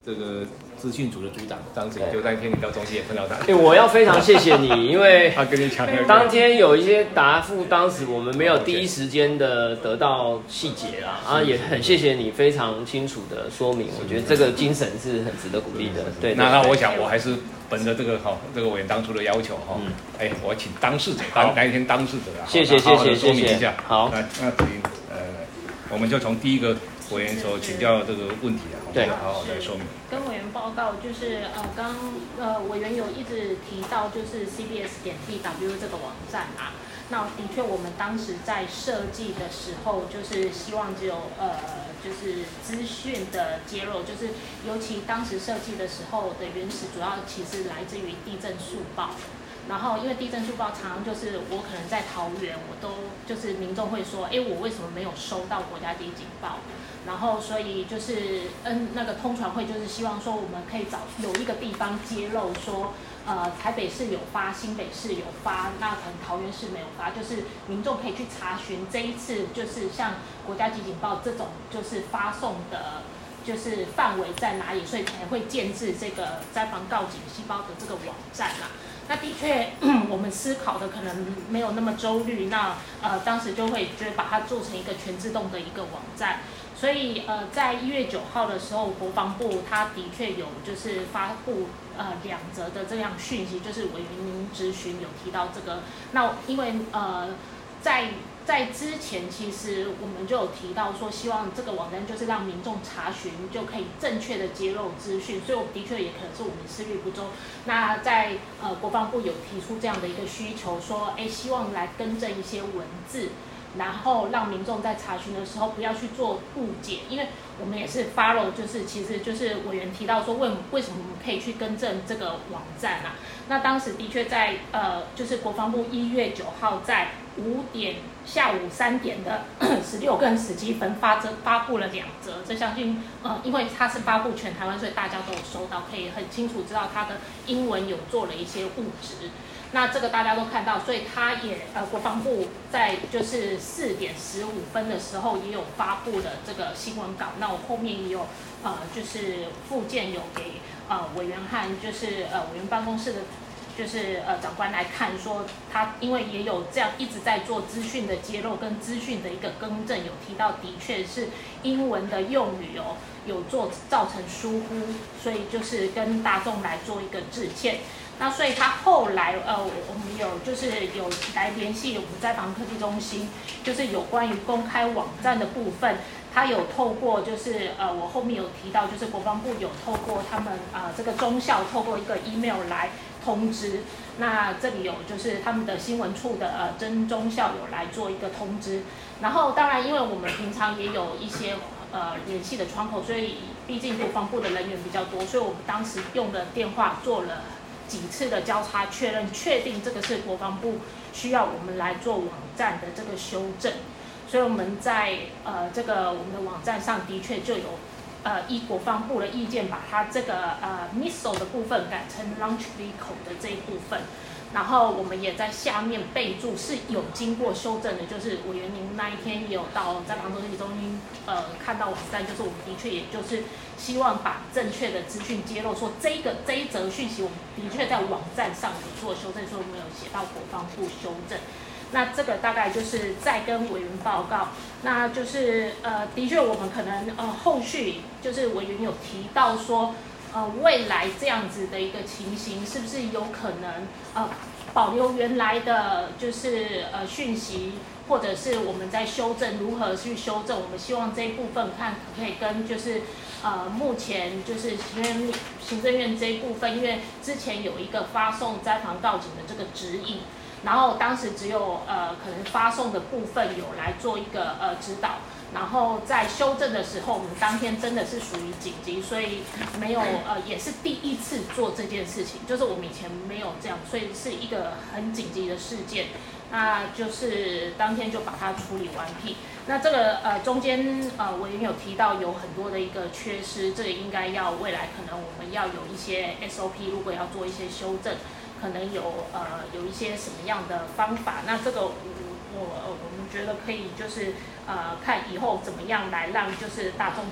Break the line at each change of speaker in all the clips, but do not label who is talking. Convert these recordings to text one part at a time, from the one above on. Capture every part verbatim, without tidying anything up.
这个资讯组的组长张子怡就在天理到中心也碰到他。
欸、我要非常谢谢你，因为
他跟你讲，
当天有一些答复，当时我们没有第一时间的得到细节啦，啊，也很谢谢你非常清楚的说明，我觉得这个精神是很值得鼓励的。对，
那那我想我还是本着这个哈，这个委员当初的要求哈，哎、嗯欸，我请当事者当那一天当事者啊，
谢谢谢谢
说明一下。
好，
那那子怡，呃，我们就从第一个委员所请教的这个问题啊，我们就好好的说明。
跟委员报告就是呃，刚呃委员有一直提到就是 C B S 点 T W 这个网站啊，那的确我们当时在设计的时候，就是希望只有呃就是资讯的揭露，就是尤其当时设计的时候的原始主要其实来自于地震速报。然后，因为地震速报常常就是我可能在桃园，我都就是民众会说，哎，我为什么没有收到国家级警报？然后，所以就是嗯，那个通传会就是希望说，我们可以找有一个地方揭露说，呃，台北市有发，新北市有发，那可能桃园市没有发，就是民众可以去查询这一次就是像国家级警报这种就是发送的。就是范围在哪里，所以才会建制这个灾防告警细胞的这个网站啦。那的确，我们思考的可能没有那么周虑，那呃当时就会觉得把它做成一个全自动的一个网站。所以呃在一月九号的时候，国防部它的确有就是发布呃两则的这样讯息，就是委员您质询有提到这个。那因为呃在在之前，其实我们就有提到说，希望这个网站就是让民众查询就可以正确的揭露资讯，所以我的确也可能是我们思虑不周。那在呃国防部有提出这样的一个需求，说，哎，希望来更正一些文字，然后让民众在查询的时候不要去做误解，因为我们也是 follow， 就是其实就是委员提到说，为为什么我们可以去更正这个网站啊？那当时的确在呃，就是国防部一月九号在五点下午三点的十六跟十七分发则发布了两则，这相信呃，因为它是发布全台湾，所以大家都有收到，可以很清楚知道它的英文有做了一些误植。那这个大家都看到，所以他也呃国防部在就是四点十五分的时候也有发布了这个新闻稿。那我后面也有呃就是附件有给呃委员和就是呃委员办公室的。就是呃长官来看说，他因为也有这样一直在做资讯的揭露跟资讯的一个更正，有提到的确是英文的用语哦有做造成疏忽，所以就是跟大众来做一个致歉。那所以他后来呃我们有就是有来联系我们灾防科技中心，就是有关于公开网站的部分。他有透过就是呃，我后面有提到，就是国防部有透过他们啊、呃、这个中校透过一个 email 来通知。那这里有就是他们的新闻处的呃真中校有来做一个通知。然后当然，因为我们平常也有一些呃联系的窗口，所以毕竟国防部的人员比较多，所以我们当时用的电话做了几次的交叉确认，确定这个是国防部需要我们来做网站的这个修正。所以我们在呃这个我们的网站上的确就有呃依国防部的意见，把它这个呃 missile 的部分改成 launch vehicle 的这一部分，然后我们也在下面备注是有经过修正的，就是委员您那一天也有到灾防科技中心呃看到网站，就是我们的确也就是希望把正确的资讯揭露，说这一个这一则讯息我们的确在网站上有做修正，所以我们有写到国防部修正。那这个大概就是再跟委员报告，那就是呃，的确我们可能呃后续就是委员有提到说，呃未来这样子的一个情形是不是有可能呃保留原来的就是呃讯息，或者是我们在修正如何去修正？我们希望这一部分看可以跟就是呃目前就是行政院行政院这一部分，因为之前有一个发送灾防告警的这个指引。然后当时只有呃可能发送的部分有来做一个呃指导，然后在修正的时候，我们当天真的是属于紧急，所以没有呃也是第一次做这件事情，就是我们以前没有这样，所以是一个很紧急的事件，那就是当天就把它处理完毕。那这个呃中间呃委员有提到有很多的一个缺失，这个应该要未来可能我们要有一些 S O P， 如果要做一些修正。可能有呃有一些什么样的方法，那这个我我我们觉得可以就是呃看以后怎么样来让就是大众可以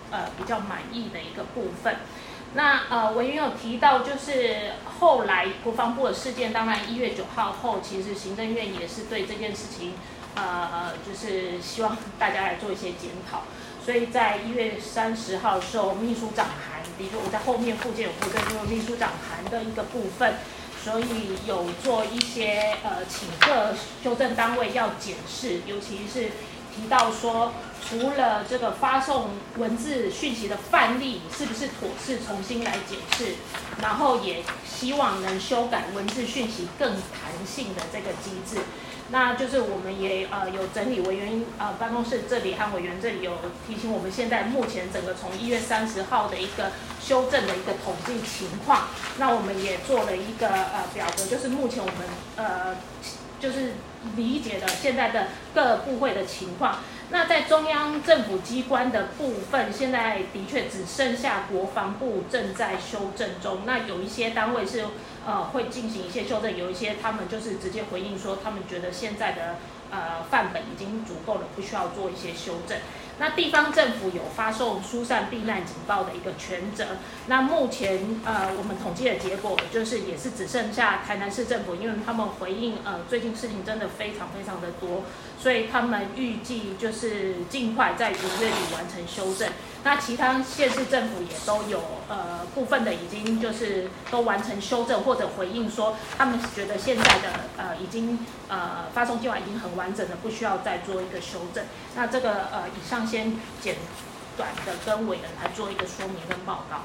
呃比较满意的一个部分。那呃，委员有提到，就是后来国防部的事件，当然一月九号后，其实行政院也是对这件事情，呃，就是希望大家来做一些检讨。所以在一月三十号的时候，秘书长函，的确我在后面附件有附赠，就是秘书长函的一个部分，所以有做一些呃，请各修正单位要检视，尤其是提到说。除了这个发送文字讯息的范例是不是妥适重新来检视，然后也希望能修改文字讯息更弹性的这个机制。那就是我们也呃有整理委员呃办公室这里和委员这里有提醒我们现在目前整个从一月三十号的一个修正的一个统计情况。那我们也做了一个呃表格，就是目前我们呃就是理解的现在的各部会的情况。那在中央政府机关的部分，现在的确只剩下国防部正在修正中。那有一些单位是呃会进行一些修正，有一些他们就是直接回应说，他们觉得现在的呃范本已经足够了，不需要做一些修正。那地方政府有发送疏散避难警报的一个权责。那目前呃我们统计的结果就是也是只剩下台南市政府，因为他们回应呃最近事情真的非常非常的多，所以他们预计就是尽快在五月底完成修正。那其他县市政府也都有呃部分的已经就是都完成修正或者回应说，他们觉得现在的呃已经呃发送计划已经很完整了，不需要再做一个修正。那这个呃以上先简短的跟委员来做一个说明跟报告。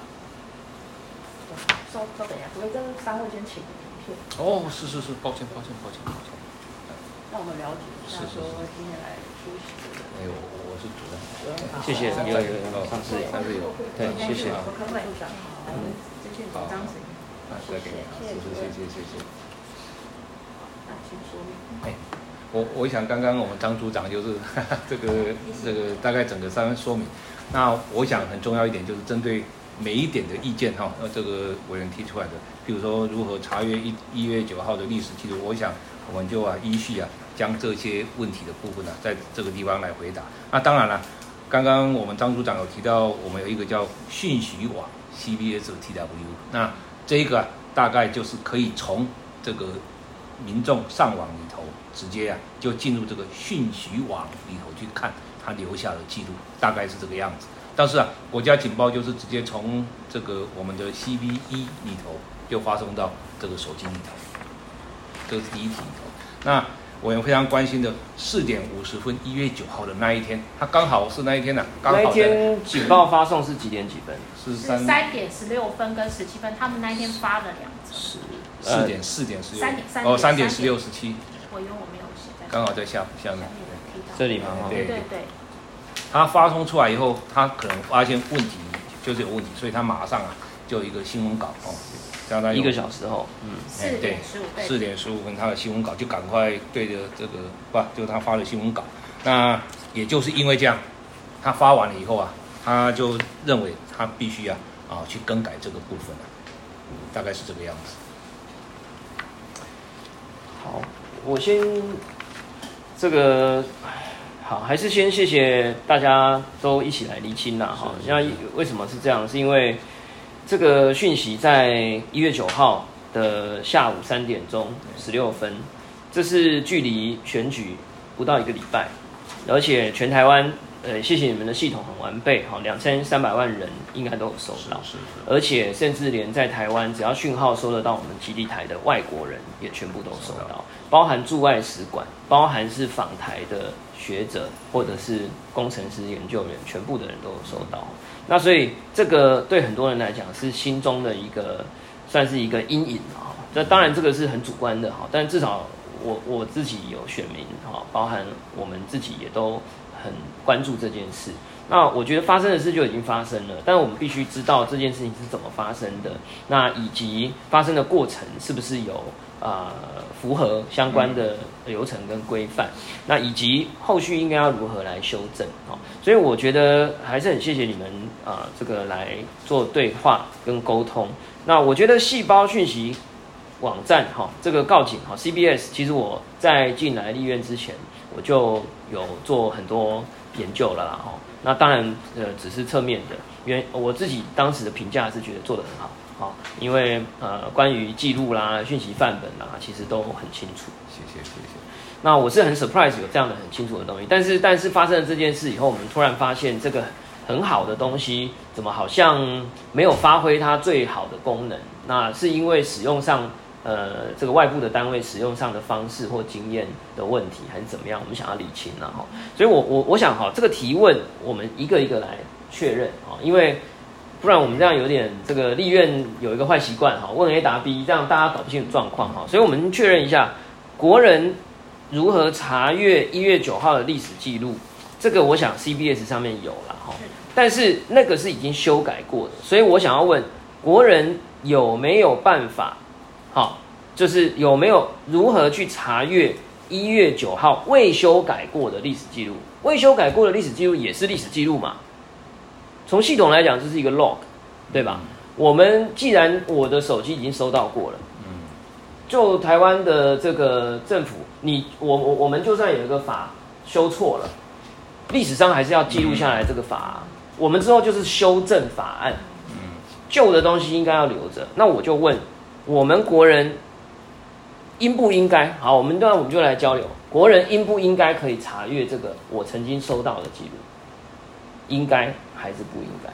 稍稍等一下，可不可以跟三位先请个名片？
哦，是是是，抱歉抱歉抱歉抱歉。
让我们了解一下说今天来出席的人。
哎，我我是主任。
谢谢，有有有，上次有，
上次有，
对，谢谢。
我科会部长，嗯，这是张子怡。
啊，再给你，谢谢谢谢谢谢。
那请说明。
哎，我我想刚刚我们张组长就是哈哈这个这个大概整个三番说明。那我想很重要一点就是针对每一点的意见哈，呃，这个委员提出来的，比如说如何查阅一一月九号的历史记录，我想我们就啊依序啊将这些问题的部分呢、啊，在这个地方来回答。那当然了，刚刚我们张组长有提到，我们有一个叫讯息网 C B S T W， 那这个、啊、大概就是可以从这个民众上网里头直接啊就进入这个讯息网里头去看他留下的记录，大概是这个样子。但是啊，国家情报就是直接从这个我们的 C B 一 里头就发送到这个手机里头，这是第一题里头。那我也非常关心的四点五十分，一月九号的那一天，它刚好是那一天呢、啊，刚好
那一天警报发送是几点几分？
是三
三点十六分跟十七分，他们那一天发了两则。
是四点四点十六，
三点三
哦，三点十六十七。
我因为我没有写在。
刚好在下下面。
这里吗？
对对对。
他发送出来以后，他可能发现问题就是有问题，所以他马上啊就有一个新闻稿哦，相当于
一个小时后，嗯，
四点十五，
四点十五分他的新闻稿就赶快对着这个不，就是他发的新闻稿。那也就是因为这样，他发完了以后啊，他就认为他必须啊啊去更改这个部分啊，大概是这个样子。
好，我先这个。好，还是先谢谢大家都一起来厘清啦哈。那为什么是这样？是因为这个讯息在一月九号的下午三点钟十六分，这是距离选举不到一个礼拜，而且全台湾呃，谢谢你们的系统很完备哈，两千三百万人应该都有收到，而且甚至连在台湾只要讯号收得到我们基地台的外国人也全部都收到，包含驻外使馆，包含是访台的学者或者是工程师、研究员，全部的人都有收到。那所以这个对很多人来讲是心中的一个算是一个阴影啊。那当然这个是很主观的哈，但至少我我自己有选民哈，包含我们自己也都很关注这件事。那我觉得发生的事就已经发生了，但我们必须知道这件事情是怎么发生的，那以及发生的过程是不是有啊、呃、符合相关的流程跟规范，那以及后续应该要如何来修正啊。所以我觉得还是很谢谢你们啊、呃，这个来做对话跟沟通。那我觉得细胞讯息网站哈，这个告警哈 C B S， 其实我在进来立院之前， 我就有做很多研究了啦哈。那当然呃只是侧面的，因为我自己当时的评价是觉得做得很好。好，因为呃，关于记录啦、讯息范本啦，其实都很清楚。
谢谢谢谢。
那我是很 surprise 有这样的很清楚的东西，但是但是发生了这件事以后，我们突然发现这个很好的东西，怎么好像没有发挥它最好的功能？那是因为使用上呃这个外部的单位使用上的方式或经验的问题，还是怎么样？我们想要理清啦哈。所以我我我想哈，这个提问我们一个一个来确认啊，因为。不然我们这样有点这个立院有一个坏习惯哈，问 A 答 B， 这样大家搞不清楚状况哈，所以我们确认一下国人如何查阅一月九号的历史记录，这个我想 C B S 上面有了哈，但是那个是已经修改过的，所以我想要问国人有没有办法，好，就是有没有如何去查阅一月九号未修改过的历史记录？未修改过的历史记录也是历史记录嘛？从系统来讲，这是一个 log， 对吧？我们既然我的手机已经收到过了，嗯，就台湾的这个政府，你我我我们就算有一个法修错了，历史上还是要记录下来这个法、啊。我们之后就是修正法案，嗯，旧的东西应该要留着。那我就问，我们国人应不应该？好，我们那我们就来交流，国人应不应该可以查阅这个我曾经收到的记录？应该还是不应该？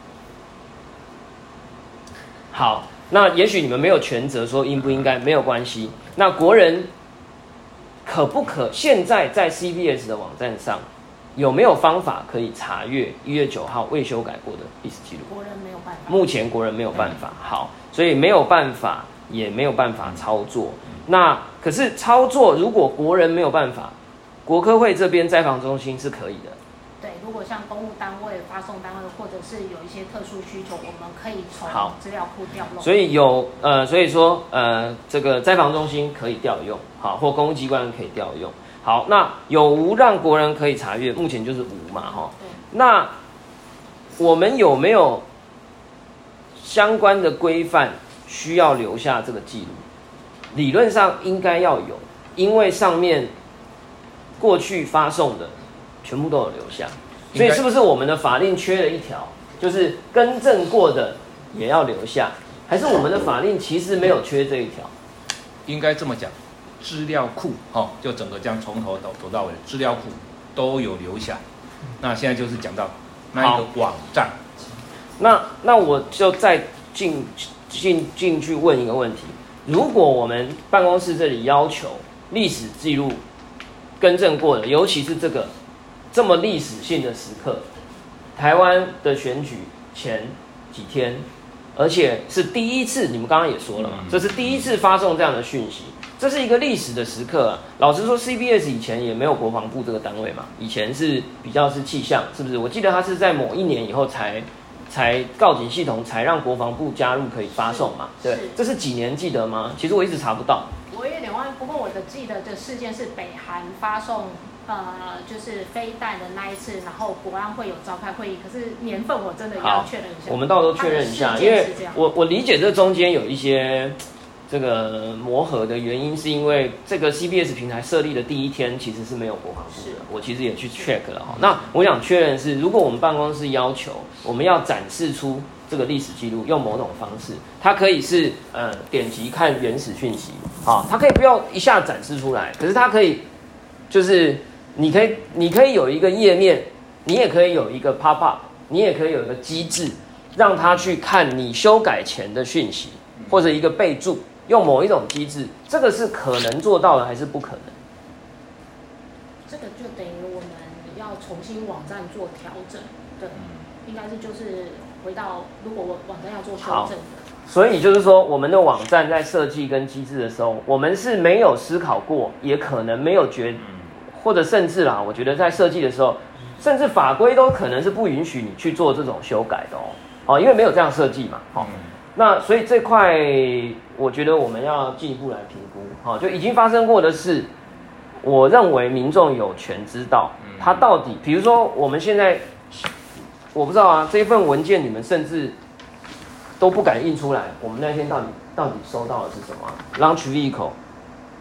好，那也许你们没有权责说应不应该，没有关系。那国人可不可现在在 C B S 的网站上有没有方法可以查阅一月九号未修改过的历史记录？
国人没有办法，
目前国人没有办法。好，所以没有办法，也没有办法操作。那可是操作，如果国人没有办法，国科会这边灾防中心是可以的。
对，如果像公务单位、发送单位，或者是有一些特殊需求，我们可以从资料库调用。
所以有呃，所以说呃，这个灾防中心可以调用，好，或公务机关可以调用。好，那有无让国人可以查阅？目前就是无嘛，哈。那我们有没有相关的规范需要留下这个记录？理论上应该要有，因为上面过去发送的全部都有留下，所以是不是我们的法令缺了一条，就是更正过的也要留下？还是我们的法令其实没有缺这一条？
应该这么讲，资料库哦，就整个这样从头到走到尾，资料库都有留下。那现在就是讲到那一个网站，
那那我就再进进进去问一个问题：如果我们办公室这里要求历史记录更正过的，尤其是这个这么历史性的时刻，台湾的选举前几天，而且是第一次，你们刚刚也说了嘛，这是第一次发送这样的讯息，这是一个历史的时刻啊。老实说 ，C B S 以前也没有国防部这个单位嘛，以前是比较是气象，是不是？我记得它是在某一年以后才才告警系统才让国防部加入可以发送嘛，对，这是几年记得吗？其实我一直查不到。
我有点忘，不过我的记得的事件是北韩发送呃，就是飞弹的那一次，然后国安会有召开会议，可是年份我真的要确认一下。
我们到时候确认一下，因为我我理解这中间有一些这个磨合的原因，是因为这个 C B S 平台设立的第一天其实是没有国防部的，我其实也去 check 了哈。那我想确认是，如果我们办公室要求我们要展示出这个历史记录，用某种方式，它可以是呃点击看原始讯息啊，它可以不要一下展示出来，可是它可以就是你可以你可以有一个页面，你也可以有一个 pop up， 你也可以有一个机制，让它去看你修改前的讯息，或者一个备注，用某一种机制，这个是可能做到的还是不可能？
这个就等于我们要重新网站做调整，对，应该是就是回到如果我网站要做修正的。
所以就是说，我们的网站在设计跟机制的时候，我们是没有思考过，也可能没有觉，或者甚至啦，我觉得在设计的时候，甚至法规都可能是不允许你去做这种修改的哦，哦，因为没有这样设计嘛，哦，那所以这块我觉得我们要进一步来评估，哦，就已经发生过的事，我认为民众有权知道，它到底，比如说我们现在，我不知道啊，这一份文件你们甚至都不敢印出来，我们那天到底到底收到的是什么、啊、？Launch vehicle，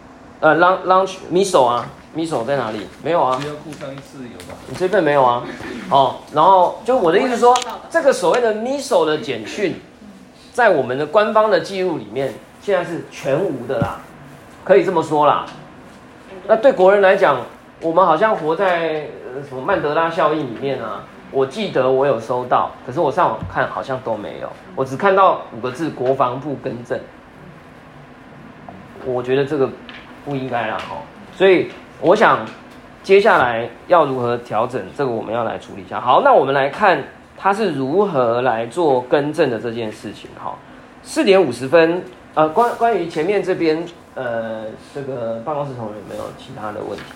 呃 ，launch launch miso 啊 ，miso 在哪里？没有啊。
资料库上一次有吧？
你这份没有啊？哦，然后就我的意思说，这个所谓的 miso 的简讯，在我们的官方的记录里面，现在是全无的啦，可以这么说啦。那对国人来讲，我们好像活在呃什么曼德拉效应里面啊。我记得我有收到，可是我上网看好像都没有，我只看到五个字“国防部更正”。我觉得这个不应该啦，哈，所以我想接下来要如何调整，这个我们要来处理一下。好，那我们来看他是如何来做更正的这件事情。哈，四点五十分，呃，关关于前面这边，呃，这个办公室同仁有没有其他的问题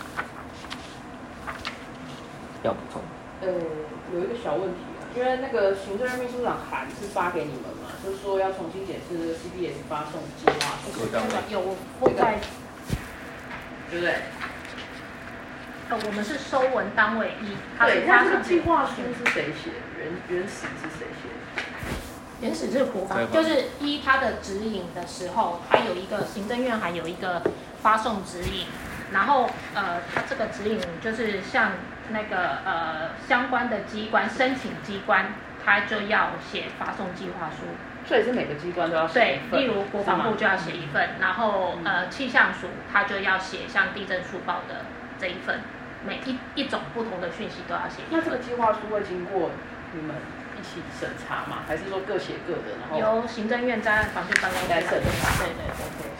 要补充？
呃，有一个小问题啊，因为那个行政院秘书长函是发给你们嘛，就是说要重新检视这个 C B S 发送计划书，
有附在，
对不对？
呃，我们是收文单位一，
对，那这个计划书是谁写的？原原始是谁写的？
原始是国防，就是依他的指引的时候，还有一个行政院还有一个发送指引，然后呃，他这个指引就是像那个呃相关的机关申请机关，他就要写发送计划书。
所以是每个机关都要写
对
一，份，
例如国防部就要写一份，然后呃气象署他就要写像地震速报的这一份，每一一种不同的讯息都要写一份。
那这个计划书会经过你们一起审查吗？还是说各写各的，然后
由行政院在防汛办公室
来审查？
对对对对。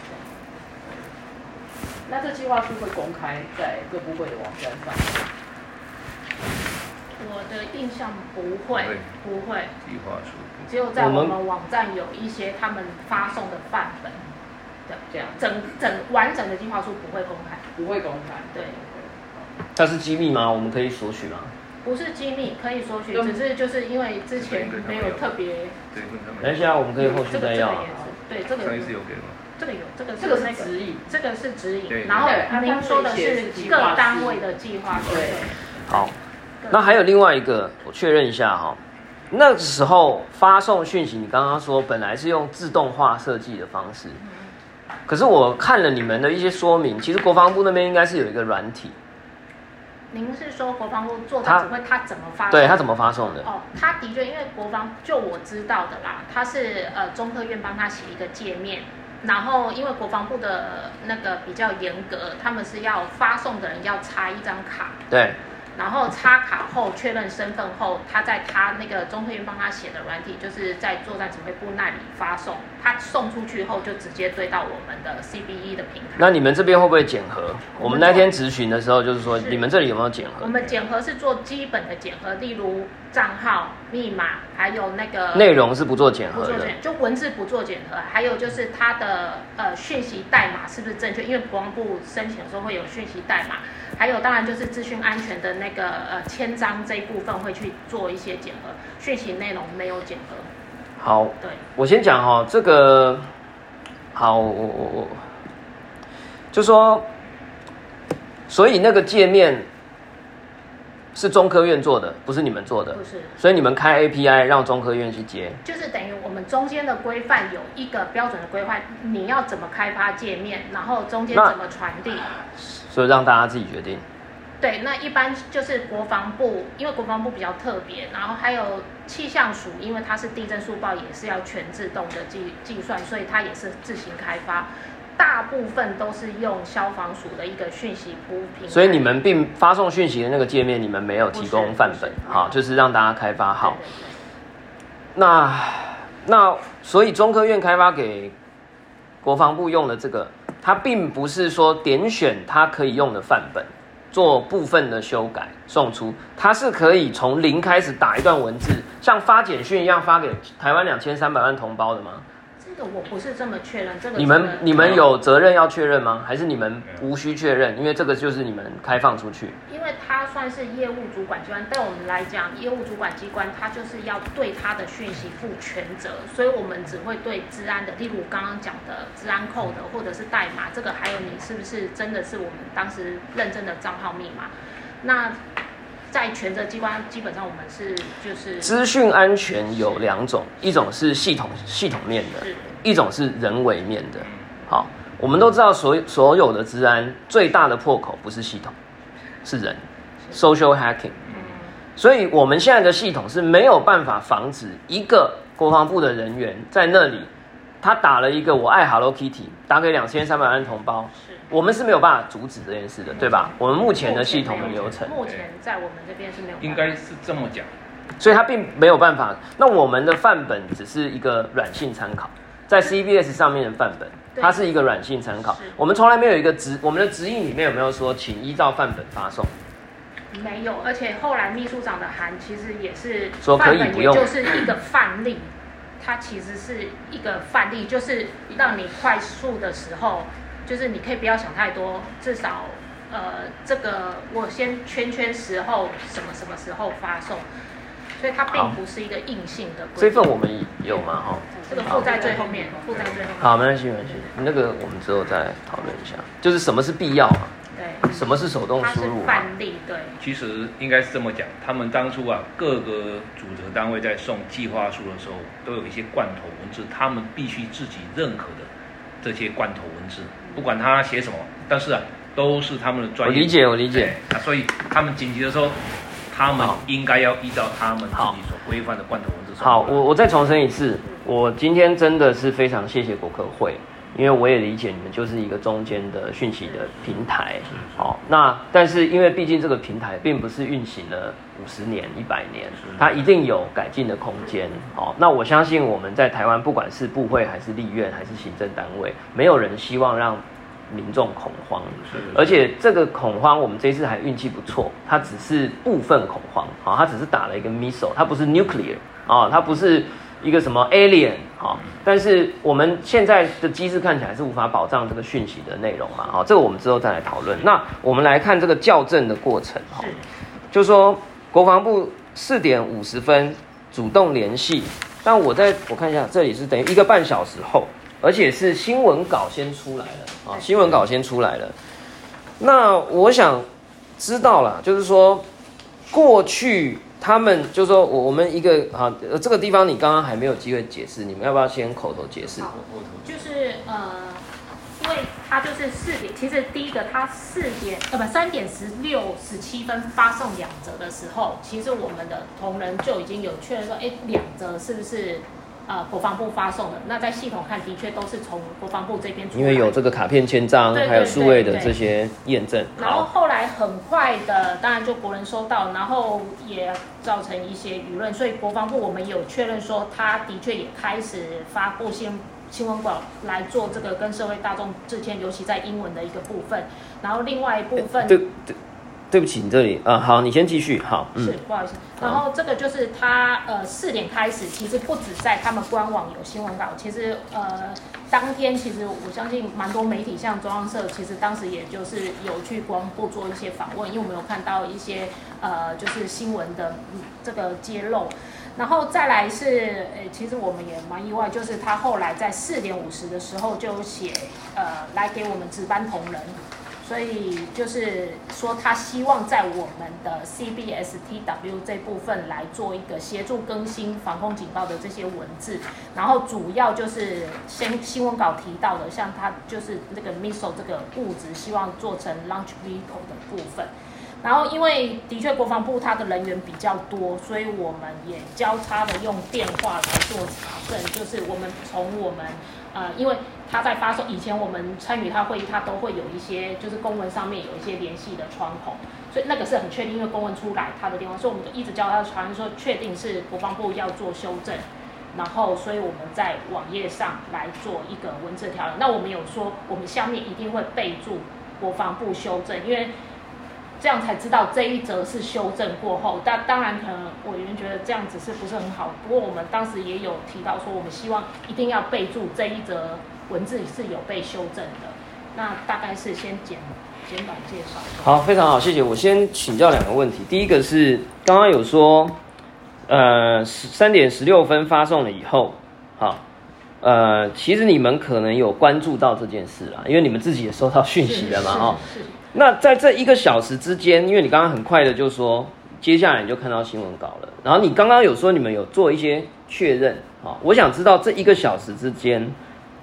那这计划书会公开在各部会的网站上吗？
我的印象不会，不会。
计划书
只有在我们网站有一些他们发送的范本的
这样，
整整完整的计划书不会公开。
不会公开。
对。
它是机密吗？我们可以索取吗？
不是机密，可以索取，只是就是因为之前没有特别。
等一下，我们可以后续再要。
对，这个
上一次有给吗？
这个有，这个
这个是指引，
这个是指引。然后您说的是各单位的计划书。对。
好，那还有另外一个，我确认一下哈。那个时候发送讯息，你刚刚说本来是用自动化设计的方式，可是我看了你们的一些说明，其实国防部那边应该是有一个软体。
您是说国防部作战指挥他怎么发送？
对他怎么发送的？
哦，他的确，因为国防就我知道的啦，他是呃中科院帮他写一个界面，然后因为国防部的那个比较严格，他们是要发送的人要插一张卡。
对。
然后插卡后确认身份后，他在他那个中科院帮他写的软体，就是在作战指挥部那里发送，他送出去后就直接对到我们的 C B E 的平台。那
你们这边会不会检核？我们那天质询的时候就是说，你们这里有没有检核？
我们检核是做基本的检核，例如账号、密码，还有那个
内容是不做检核的，
不做检，就文字不做检核，还有就是它的呃讯息代码是不是正确？因为国防部申请的时候会有讯息代码。还有，当然就是资讯安全的那个呃签章这一部分会去做一些检核，讯息内容没有检核。
好，
对，
我先讲哈，这个好，我我我就说，所以那个界面是中科院做的，不是你们做的，
不是，
所以你们开 A P I 让中科院去接，
就是等于我们中间的规范有一个标准的规范，你要怎么开发界面，然后中间怎么传递。
所以让大家自己决定。
对，那一般就是国防部，因为国防部比较特别，然后还有气象署，因为它是地震速报，也是要全自动的计计算，所以它也是自行开发。大部分都是用消防署的一个讯息铺平台。
所以你们并发送讯息的那个界面，你们没有提供范本，好，就是让大家开发好。对对对，那那所以中科院开发给国防部用的这个。它并不是说点选它可以用的范本，做部分的修改送出，它是可以从零开始打一段文字，像发简讯一样发给台湾两千三百万同胞的吗？
这个我不是这么确认，这个
你们你们有责任要确认吗？还是你们无需确认？因为这个就是你们开放出去。
因为它算是业务主管机关，对我们来讲，业务主管机关它就是要对它的讯息负全责，所以我们只会对治安的，例如刚刚讲的治安扣的或者是代码，这个还有你是不是真的是我们当时认证的账号密码，那。在权责机关，基本上我们是就是
资讯安全有两种，一种是系统系统面的，一种是人为面的。好， 我们都知道所有所有的资安最大的破口不是系统，是人 ，social hacking。所以我们现在的系统是没有办法防止一个国防部的人员在那里，他打了一个我爱 Hello Kitty， 打给两千三百万同胞，我们是没有办法阻止这件事的，对吧？我们目前的系统的流程，
目前在我们这边是没有办法，
应该是这么讲。
所以它并没有办法。那我们的范本只是一个软性参考，在 C B S 上面的范本，它是一个软性参考。我们从来没有一个指，我们的指引里面有没有说，请依照范本发送？
没有，而且后来秘书长的函其实也是
说可以不用，
也就是一个范例，它其实是一个范例，就是让你快速的时候，就是你可以不要想太多，至少呃这个我先圈圈时候什么什么时候发送，所以它并不是一个硬性的规定。
这份我们有吗？哈，
这个附在最后面，附在最后面。
好，没关系，没关系，那个我们之后再讨论一下，就是什么是必要嘛？
对，
什么是手动输入？
范例，对。
其实应该是这么讲，他们当初啊，各个组织单位在送计划书的时候，都有一些罐头文字，他们必须自己认可的这些罐头文字，不管他写什么，但是啊，都是他们的专业。
我理解，我理解。
啊，所以他们紧急的时候，他们应该要依照他们自己所规范的罐头文字。
好，我我再重申一次，我今天真的是非常谢谢国科会。因为我也理解你们就是一个中间的讯息的平台，好，那但是因为毕竟这个平台并不是运行了五十年、一百年，它一定有改进的空间，好，那我相信我们在台湾不管是部会还是立院还是行政单位，没有人希望让民众恐慌，而且这个恐慌我们这一次还运气不错，它只是部分恐慌，好，它只是打了一个 missile， 它不是 nuclear 啊，它不是一个什么 alien 好，但是我们现在的机制看起来是无法保障这个讯息的内容嘛，好，这个我们之后再来讨论。那我们来看这个校正的过程，哈，就说国防部四点五十分主动联系，但我在我看一下，这里是等于一个半小时后，而且是新闻稿先出来了啊，新闻稿先出来了。那我想知道啦，就是说过去。他们就说我我们一个好，这个地方你刚刚还没有机会解释，你们要不要先口头解释？
就是呃，因为它就是四点，其实第一个它四点呃不三点十六十七分发送两则的时候，其实我们的同仁就已经有确认说，哎，两则是不是呃国防部发送的？那在系统看，的确都是从国防部这边出来的，
因为有这个卡片签章，还有数位的这些验证。
然后后来很快的，当然就国人收到，然后也造成一些舆论，所以国防部我们有确认说，他的确也开始发布新新闻稿来做这个跟社会大众致歉，尤其在英文的一个部分。然后另外一部分，
对对。对不起，你这里啊，好，你先继续，好，
嗯，是不好意思。然后这个就是他呃四点开始，其实不止在他们官网有新闻稿，其实呃当天其实我相信蛮多媒体，像中央社，其实当时也就是有去国防部做一些访问，因为我们有看到一些呃就是新闻的、嗯、这个揭露。然后再来是，呃，其实我们也蛮意外，就是他后来在四点五十的时候就写呃来给我们值班同仁。所以就是说，他希望在我们的 C B S T W 这部分来做一个协助更新防空警报的这些文字，然后主要就是先新闻稿提到的，像他就是那个 missile 这个物质，希望做成 launch vehicle 的部分。然后因为的确国防部它的人员比较多，所以我们也交叉的用电话来做查证，就是我们从我们呃，因为他在发送以前，我们参与他会议，他都会有一些就是公文上面有一些联系的窗口，所以那个是很确定，因为公文出来他的电话，所以我们就一直叫他传说确定是国防部要做修正，然后所以我们在网页上来做一个文字调整。那我们有说，我们下面一定会备注国防部修正，因为这样才知道这一则是修正过后。但当然，可能委员觉得这样子是不是很好？不过我们当时也有提到说，我们希望一定要备注这一则文字是有被修正的。那大概是先简简短介绍。
好，非常好，谢谢。我先请教两个问题。第一个是刚刚有说，呃，三点十六分发送了以后，好。呃，其实你们可能有关注到这件事啦，因为你们自己也收到讯息了嘛，哦。那在这一个小时之间，因为你刚刚很快的就说，接下来你就看到新闻稿了，然后你刚刚有说你们有做一些确认啊，我想知道这一个小时之间，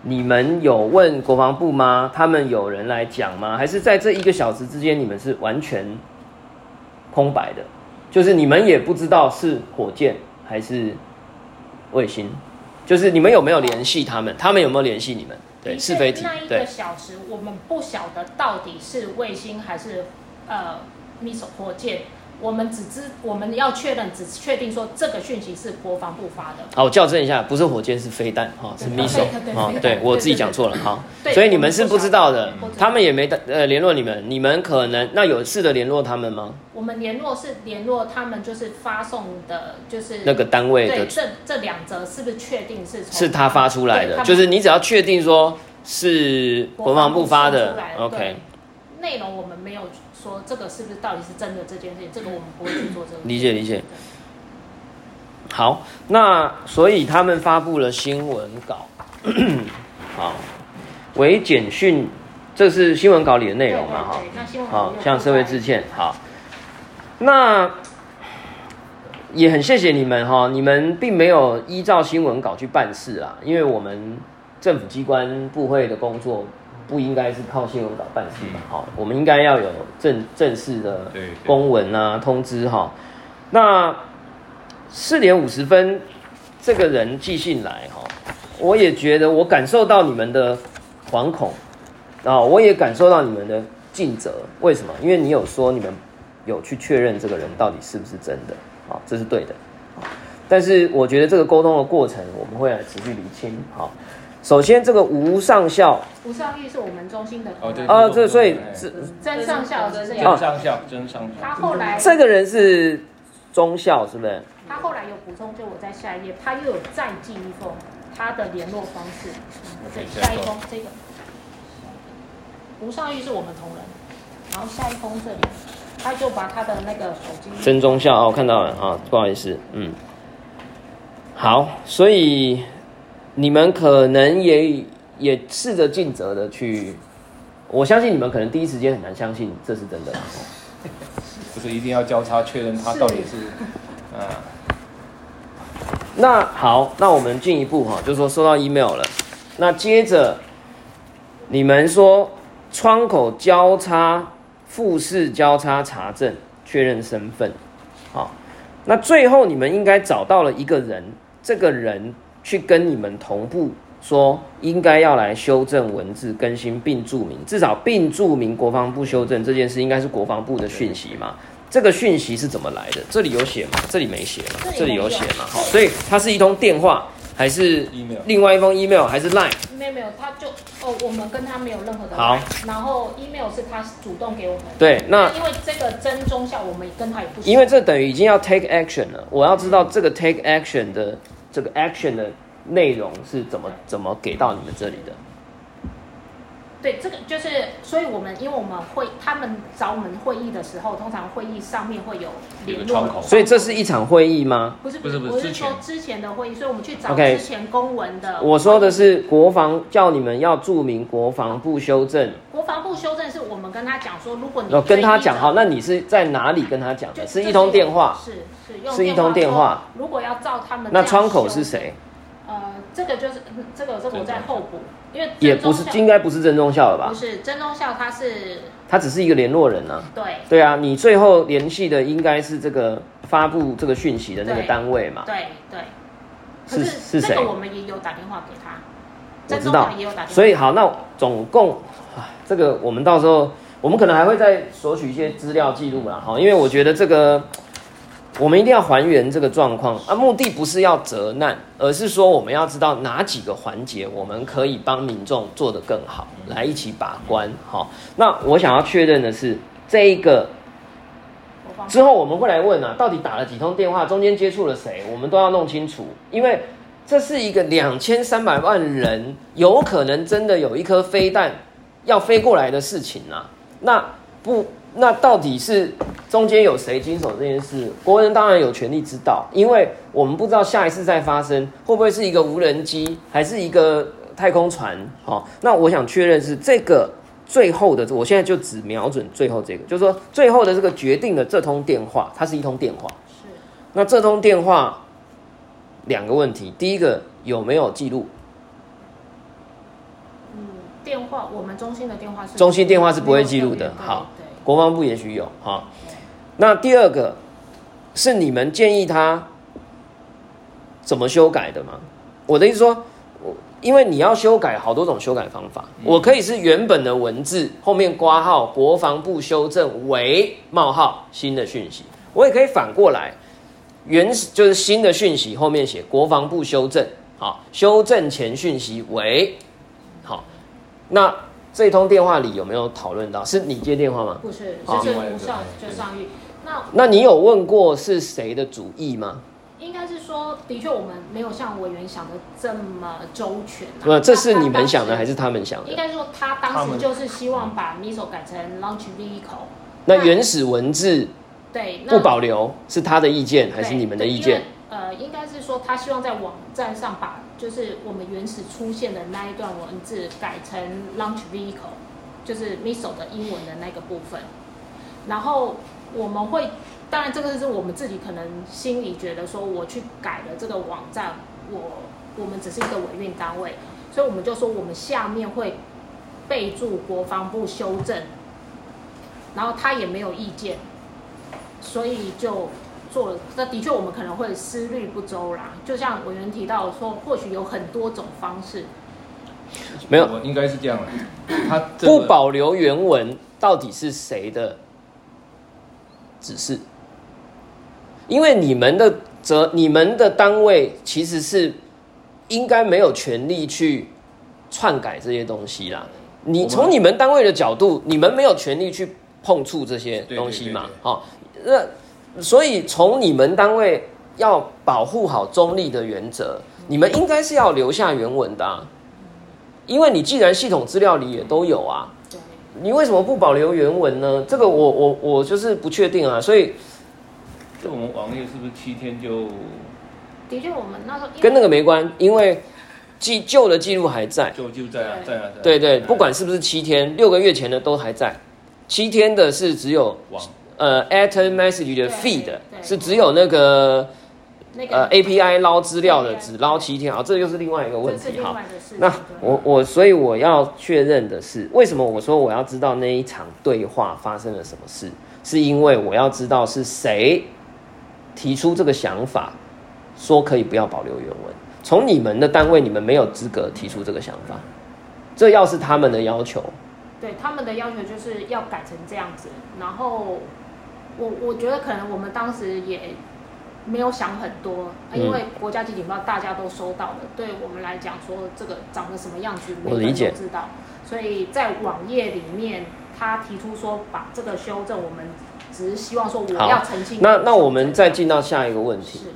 你们有问国防部吗？他们有人来讲吗？还是在这一个小时之间，你们是完全空白的？就是你们也不知道是火箭还是卫星，就是你们有没有联系他们？他们有没有联系你们？对，是非题。
那一个小时，我们不晓得到底是卫星还是呃 missile 火箭。我们只知我们要确认，只确定说这个讯息是国防部发的。
好，我校正一下，不是火箭，是飞弹哈，是 missile 哈，对我自己讲错了哈。所以你们是不知道的，他们也没呃联络你们，你们可能那有试着联络他们吗？
我们联络是联络他们，就是发送的，就是
那个单位的。
对，这这两则是不是确定是从
是他发出来的？就是你只要确定说是国防部发的 ，OK。
内容我们没有说这个是不是到底是真的这件事情，这个我们不会去做这个。
理解理解。好，那所以他们发布了新闻稿，好，为简讯，这是新闻稿里的内容嘛？哈，好，向社会致歉。好，那也很谢谢你们哈，你们并没有依照新闻稿去办事啊，因为我们政府机关部会的工作。不应该是靠新闻稿办事嘛？好，我们应该要有正正式的公文啊、通知哈。那四点五十分，这个人寄信来哈，我也觉得我感受到你们的惶恐啊，我也感受到你们的尽责。为什么？因为你有说你们有去确认这个人到底是不是真的，好，这是对的。但是我觉得这个沟通的过程，我们会来持续厘清。好。首先，这个吴上校，
吴上玉是我们中心的
哦，对，
啊，这所以
曾上校是
曾上校，曾上校，
他后来
这个人是中校，是不是？
他后来有补充，就我在下一页，他又有再寄一封他的联络方式，对，下一封这个，吴上玉是我们同仁，然后下一封这里，他就把他的那个手机，
曾中校哦，看到了啊，不好意思，嗯，好，所以。你们可能也也试着尽责的去，我相信你们可能第一时间很难相信这是真的，
不是一定要交叉确认他到底是，啊。
那好，那我们进一步哈，就是说收到 email 了，那接着你们说窗口交叉、复式交叉查证确认身份，好，那最后你们应该找到了一个人，这个人。去跟你们同步说，应该要来修正文字更新并注明，至少并注明国防部修正这件事，应该是国防部的讯息嘛？这个讯息是怎么来的？这里有写吗？这里没写嘛？这里有写嘛？好，所以它是一通电话，还是另外一封 email， 还是 line？
没有没有，他就哦，我们跟他没有任何的 line，
好，
然后 email 是他主动给我们。
对，那
因为这个真中校，我们跟他也不熟，
因为这等于已经要 take action 了，我要知道这个 take action 的。这个 action 的内容是怎么怎么给到你们这里的？
对，这个就是，所以我们因为我们会他们找我们会议的时候，通常会议上面会有联络，
所以这是一场会议吗？
不是不是不是，我是说之前的会议，所以我们去找
okay,
之前公文的。
我说的是国防叫你们要注明国防部修正。
国防部修正是我们跟他讲说，如果你
哦跟他讲好，那你是在哪里跟他讲的？是一通电话，
是是用
是一通电话。
如果要照他们
那窗口是谁？
呃，这个就是这个这个我在后补，因为
也不是应该不是曾中校了吧？
不是曾中校，他是
他只是一个联络人啊。
对
对啊，你最后联系的应该是这个发布这个讯息的那个单位嘛？
对对。
是是谁？
这个我们也有打电话给他，
我知道
也有打电话。
所以好，那总共这个我们到时候我们可能还会再索取一些资料记录啦，哈，因为我觉得这个。我们一定要还原这个状况啊！目的不是要责难，而是说我们要知道哪几个环节我们可以帮民众做得更好，来一起把关。好，那我想要确认的是，这一个之后我们会来问啊，到底打了几通电话，中间接触了谁，我们都要弄清楚，因为这是一个两千三百万人有可能真的有一颗飞弹要飞过来的事情啊，那不。那到底是中间有谁经手这件事？国人当然有权利知道，因为我们不知道下一次再发生会不会是一个无人机，还是一个太空船。好，那我想确认是这个最后的，我现在就只瞄准最后这个，就是说最后的这个决定的这通电话，它是一通电话。是。那这通电话两个问题，第一个有没有记录？
嗯，电话我们中心的电话是
中心电话是不会记录的。好，国防部也许有哈。那第二个是你们建议他怎么修改的吗？我的意思说，因为你要修改好多种修改方法，嗯、我可以是原本的文字后面括号国防部修正为冒号新的讯息，我也可以反过来，原就是新的讯息后面写国防部修正，好，修正前讯息为好。那这一通电话里有没有讨论到？是你接电话吗？
不是，就是吴少就上玉。那
那你有问过是谁的主意吗？
应该是说，的确我们没有像委员想的这么周全、啊。
不，这是你们想的还是他们想的？
应该说他当时就是希望把 missile 改成 launch vehicle。
那原始文字
对
不保留是他的意见还是你们的意见？
呃，应该是说他希望在网站上把就是我们原始出现的那一段文字改成 launch vehicle， 就是 missile 的英文的那个部分。然后我们会。当然，这个是我们自己可能心里觉得说，我去改了这个网站，我我们只是一个委运单位，所以我们就说我们下面会备注国防部修正，然后他也没有意见，所以就做了。那的确我们可能会思虑不周啦，就像委员提到说，或许有很多种方式。
没有，
应该是这样的。他、这
个、不保留原文到底是谁的指示？因为你们的责，你们的单位其实是应该没有权利去篡改这些东西啦。你从你们单位的角度，你们没有权利去碰触这些东西嘛？好，那所以从你们单位要保护好中立的原则，你们应该是要留下原文的、啊，因为你既然系统资料里也都有啊，你为什么不保留原文呢？这个我我我就是不确定啊，所以。
这我们网页是不是七天就？
的确，我们那时候
跟那个没关，因为记旧的记录还在，
旧记录在啊，在啊，在。
对对，不管是不是七天，六个月前的都还在。七天的是只有呃 at message 的 feed 是只有那个
那个
呃 A P I 捞资料的只捞七天啊，这又是另外一个问题哈。那我我所以我要确认的是，为什么我说我要知道那一场对话发生了什么事？是因为我要知道是谁提出这个想法，说可以不要保留原文。从你们的单位，你们没有资格提出这个想法，这要是他们的要求。
对，他们的要求就是要改成这样子。然后我我觉得可能我们当时也没有想很多，因为国家级警报大家都收到了，嗯、对我们来讲说这个长得什么样子，每个人都知道。所以在网页里面，他提出说把这个修正，我们只是希望说我要澄清。
那那我们再进到下一个问题。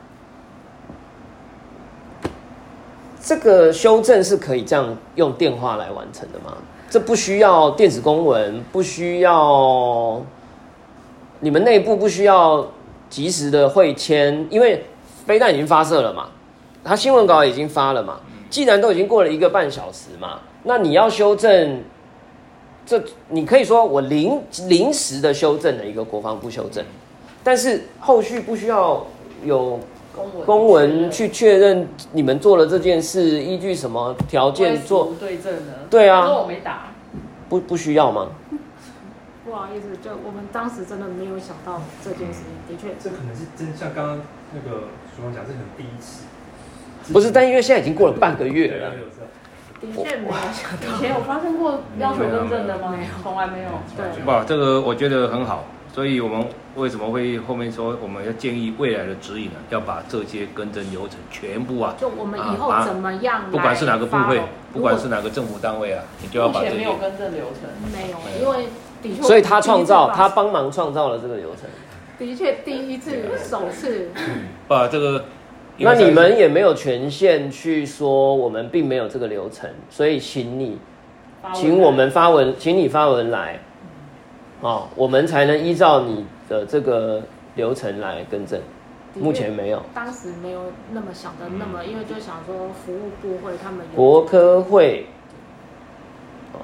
这个修正是可以这样用电话来完成的吗？这不需要电子公文，不需要你们内部不需要及时的会签，因为飞弹已经发射了嘛，它新闻稿已经发了嘛。既然都已经过了一个半小时嘛，那你要修正，这你可以说我临临时的修正了一个国防部修正，但是后续不需要有公文去确认你们做了这件事，依据什么条件做
对证的？
对啊，
说我没打，
不不需要吗？
不好意思，就我们当时真的没有想到这件事情，的确，
这可能是真像刚刚那个署长讲，这可能第一次。
不是，但因为现在已经过了半个月了。
的确没有想到。
以前有发生过要求更正的吗？从来没有。
对。
哇，这个我觉得很好，所以我们为什么会后面说我们要建议未来的指引呢？要把这些更正流程全部啊，
就我们以后怎么样、啊，
不管是哪个部会，不管是哪个政府单位啊，你就要把这些。
目前没有更正流程，
没有，因为的确。
所以他创造，他帮忙创造了这个流程。
的确，第一次、首次。
把这个。
那你们也没有权限去说我们并没有这个流程，所以请你，请我们发文，请你发文来，哦，我们才能依照你的这个流程来更正。目前没有，
当时没有那么想的那么，因为就想说服务部会他们有
国科会，哦，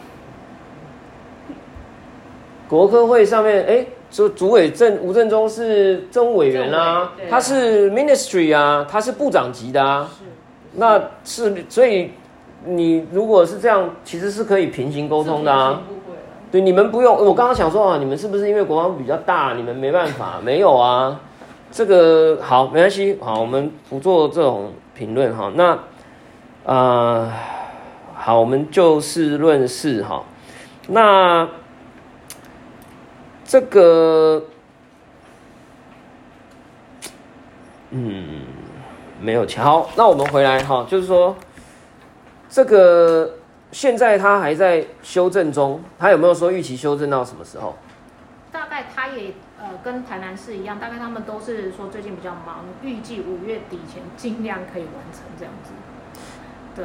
国科会上面，哎。说主委郑吴正中是政务委员啊，他是 ministry 啊，他是部长级的啊，是那是所以你如果是这样，其实是可以平行沟通的啊。
不会啊
对，你们不用。我刚刚想说啊，你们是不是因为国防部比较大，你们没办法？没有啊，这个好没关系，好，我们不做这种评论哈。那呃，好，我们就事论事哈。那这个，嗯，没有钱。好，那我们回来哈，就是说，这个现在他还在修正中，他有没有说预期修正到什么时候？
大概他也呃跟台南市一样，大概他们都是说最近比较忙，预计五月底前尽量可以完成这样子。对。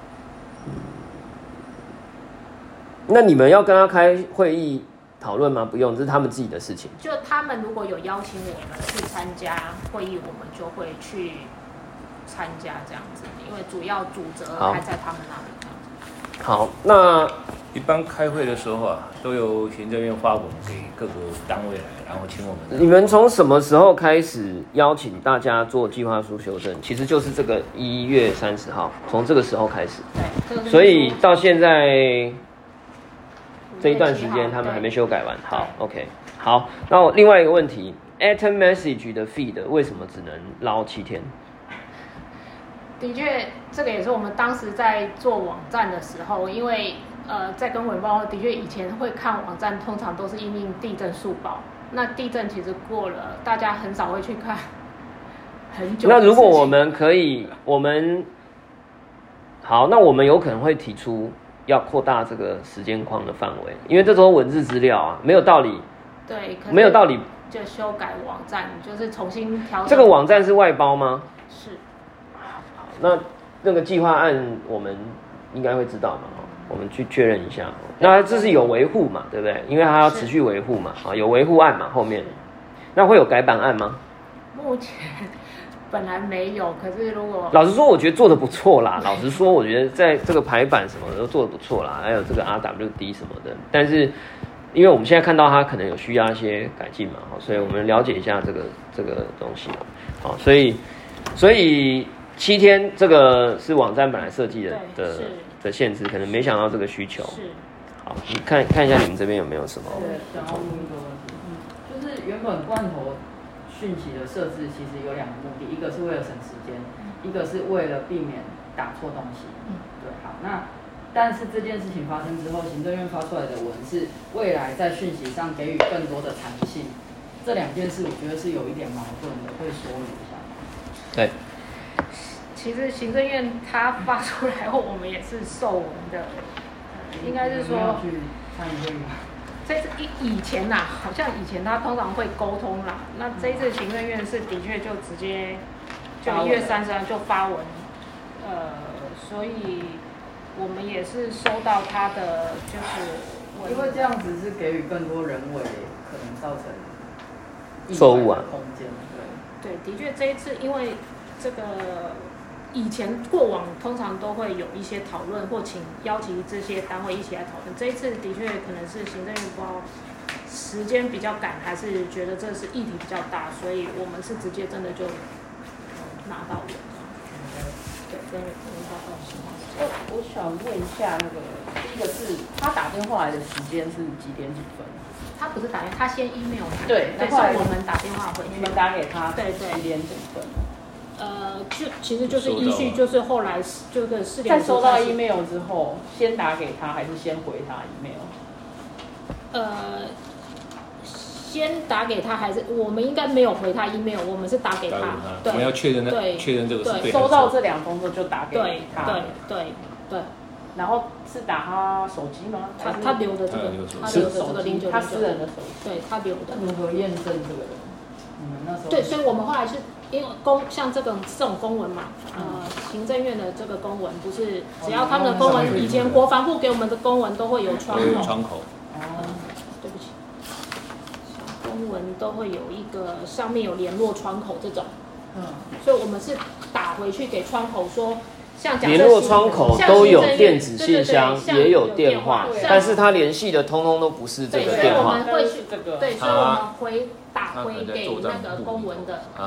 那你们要跟他开会议讨论吗？不用，这是他们自己的事情。
就他们如果有邀请我们去参加会议，我们就会去参加这样子，因为主要主责还在他们那里这样子。
好，那
一般开会的时候啊，都由行政院发文给各个单位来，然后请我们。
你们从什么时候开始邀请大家做计划书修正？其实就是这个一月三十号，从这个时候开始。
对，
所以到现在这一段时间他们还没修改完。好 ，OK， 好。那我另外一个问题 ，Atom Message 的 feed 为什么只能捞七天？
的确，这个也是我们当时在做网站的时候，因为呃，在跟文报，的确以前会看网站，通常都是因应地震速报。那地震其实过了，大家很少会去看很久。
那如果我们可以，我们好，那我们有可能会提出要扩大这个时间框的范围，因为这种文字资料啊，没有道理。
对，
没有道理。
就修改网站，就是重新调整。
这个网站是外包吗？
是。
那那个计划案我们应该会知道嘛？我们去确认一下。那这是有维护嘛，对不对？因为它要持续维护嘛，啊，有维护案嘛，后面。那会有改版案吗？
目前本来没有，可是如果
老实说，我觉得做的不错啦。老实说，我觉得在这个排版什么的都做的不错啦，还有这个 R W D 什么的。但是因为我们现在看到它可能有需要一些改进嘛，所以我们了解一下这个这个东西。好，所以所以。七天，这个是网站本来设计的的的限制，可能没想到这个需求。
是。
好，你看看一下你们这边有没有什么？
对，想要问一个问题，嗯，就是原本罐头讯息的设置其实有两个目的，一个是为了省时间，一个是为了避免打错东西。嗯，对，好，那但是这件事情发生之后，行政院发出来的文是未来在讯息上给予更多的弹性，这两件事我觉得是有一点矛盾的，可以说明一下吗？
对。
其实行政院它发出来后，我们也是受文的，应该是说
去参与会议吗？
这次以以前呐、啊，好像以前他通常会沟通啦。那这一次行政院是的确就直接就一月三十号就发文，呃，所以我们也是收到他的就是
因为这样子是给予更多人为可能造成
错误啊
空间，
对对，的确这一次因为这个。以前过往通常都会有一些讨论，或请邀请这些单位一起来讨论。这一次的确可能是行政院不知道时间比较赶，还是觉得这是议题比较大，所以我们是直接真的就、呃、拿到了。对，跟人报告情况。
我我想问一下，那个第一个是他打电话来的时间是几点几分？
他不是打电话，他先 email
对，
对，是我们打电话回去。
你们打给他，
对对，
几点几分？
呃，就其实就是依序，就是后来这个四点。
在收到 email 之后，先打给他，还是先回他 email？
呃，先打给他，还是我们应该没有回他 email， 我们是打给他。
对，我们要确认那确认这个是对。
收到这两封之后就打给他。
对对对。
然后是打他手机吗？
他他留的这个，他留的这个零九零九，
他私人的手机。
对他留的。
如何验证这个？你们那时候？
对，所以我们后来是。因为公像这种这种公文嘛，呃，行政院的这个公文不是只要他们的公文，以前国防部给我们的公文都会有窗口。
窗口。
哦，对不起，公文都会有一个上面有联络窗口这种。嗯。所以我们是打回去给窗口说，像
联络窗口都有电子信箱，也有电话，但是他联系的通通都不是这个电话。
对，所以我们会去这个，对，所以我们回打回给那个公文的。啊。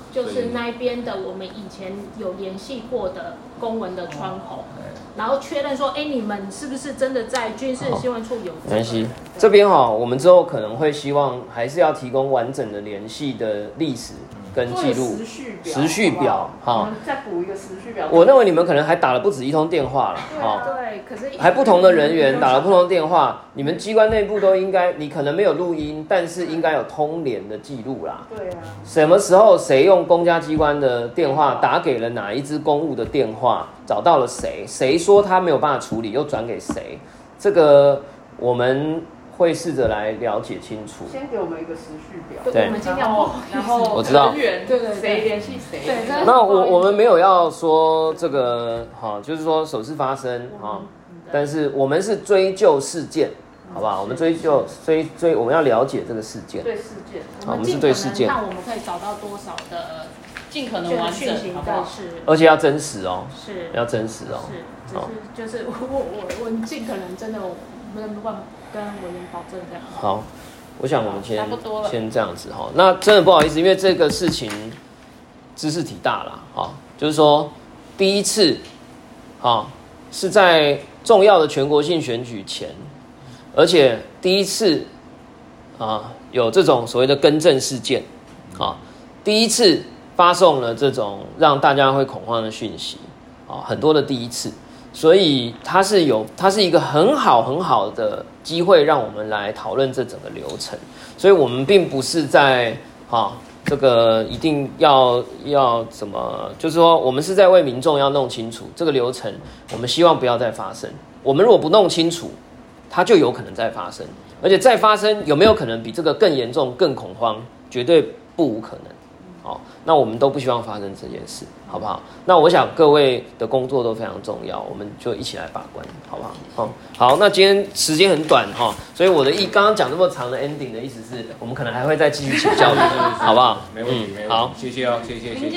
就是那一边的我们以前有联系过的公文的窗口，然后确认说，哎，你们是不是真的在军事新闻处有这个？
没关系，这边哈，我们之后可能会希望还是要提供完整的联系的历史跟记录，
时序表，
时序表
哈，我们再补一个时序表。
我认为你们可能还打了不止一通电话了，
哈，对，可是
还不同的人员打了不同的电话，你们机关内部都应该，你可能没有录音，但是应该有通联的记录啦。
对啊。
什么时候谁用公家机关的电话打给了哪一支公务的电话，找到了谁，谁说他没有办法处理，又转给谁，这个我们会试着来了解清楚。
先给我们一个时序表，
对，我们尽量不，
然后
我知道，
人员对对谁联系谁。对，
那我我们没有要说这个哈，就是说首次发生哈，但是我们是追究事件，好不好？我们追究追追，我们要了解这个事件。
对事件，
我们是对事件，
看我们可以找到多少的
尽可能完整，好不好？
而且要真实哦，
是
要真实哦，
是，只是就是我我我尽可能真的我没有办法跟委员保证这样。
好，我想我们先先这样子哈。那真的不好意思，因为这个事情知识体大啦，哈，就是说第一次，啊，是在重要的全国性选举前，而且第一次啊有这种所谓的更正事件，啊，第一次发送了这种让大家会恐慌的讯息，啊，很多的第一次。所以它是有，它是一个很好很好的机会，让我们来讨论这整个流程。所以我们并不是在啊这个一定要要怎么，就是说我们是在为民众要弄清楚这个流程，我们希望不要再发生。我们如果不弄清楚，它就有可能再发生，而且再发生有没有可能比这个更严重、更恐慌？绝对不无可能。好，那我们都不希望发生这件事，好不好？那我想各位的工作都非常重要，我们就一起来把关，好不好？好，好，那今天时间很短哈，所以我的意刚刚讲这么长的 ending 的意思是我们可能还会再继续请教你，好不好？
没问题，没问题。
好，
谢谢哦，谢谢，谢谢。